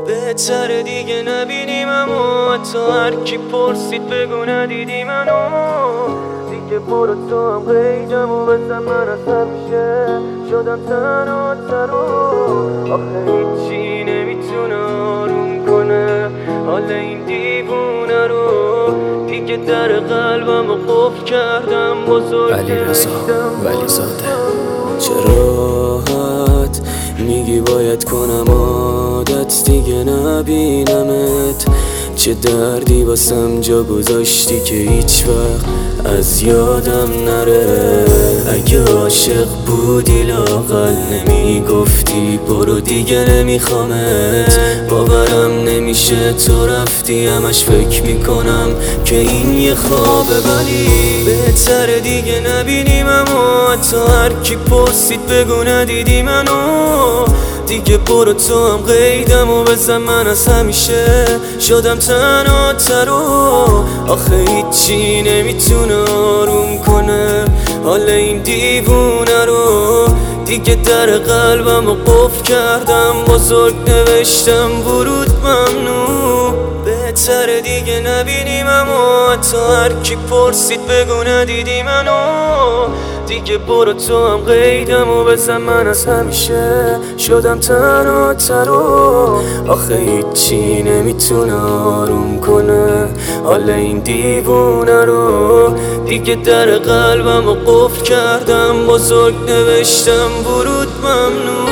بهتره دیگه نبینیم، اما حتی هر کی پرسید بگو ندیدی منو. دیگه برو تو هم قیدم و بزن، من از همیشه شدم تنها رو. آخه هیچی نمیتونه آروم کنه حال این دیوونه رو. دیگه در قلبم رو قفل کردم، بزرگ ولی زاده چه راحت میگی باید کنم عادت دیگه نبینمت. چه دردی واسم جا گذاشتی که هیچ وقت از یادم نره. اگه عاشق بودی لااقل نمیگفتی برو دیگه نمیخوامت. باورم نمیشه تو رفتی، همش فکر میکنم که این یه خوابه. ولی بهتره دیگه نبینیم، اما حتی هر کی پرسید بگو ندیدی منو. دیگه برو تو هم قیدم و بزن، من از همیشه شدم تنها رو. آخه هیچی نمیتونه آروم کنه حال این دیوونه رو. دیگه در قلبم رو قفل کردم، بزرگ نوشتم ورود ممنوع. بهتره دیگه نبینیم، اما حتی هر کی پرسید بگو ندیدی منو. دیگه برو تو هم قیدم و بزن، من از همیشه شدم تنها رو. آخه هیچی نمیتونه آروم کنه حال این دیوونه رو. دیگه در قلبم رو قفل کردم، بزرگ نوشتم ورود ممنوع.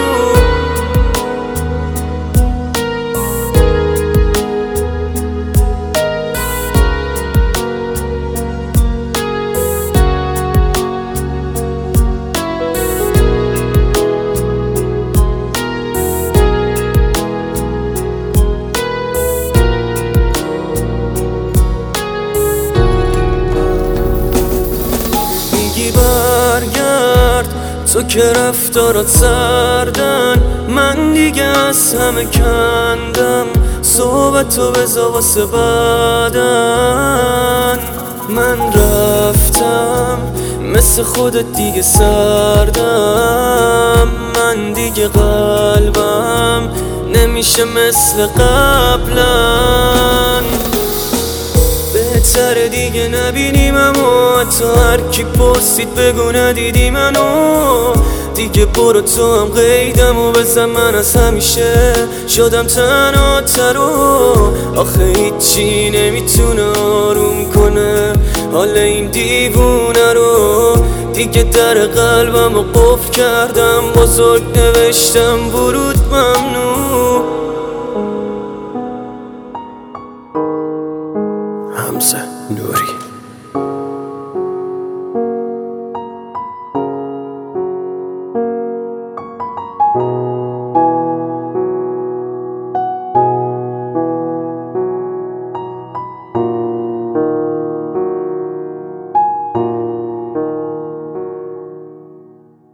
برگرد تو که رفتارات سردن، من دیگه از همه کندم. صحبتو بذار واسه بعدن. من رفتم مثل خودت دیگه سردم. من دیگه قلبم نمیشه مثل قبلا. بهتره دیگه نبینیم، اما حتی هر کی پرسید بگو ندیدی منو. دیگه برو تو هم قیدم و بزن، من از همیشه شدم تنها رو. آخه هیچی نمیتونه آروم کنه حال این دیوونه رو. دیگه در قلبم رو قفل کردم، بزرگ نوشتم ورود ممنوع. حمزه نوری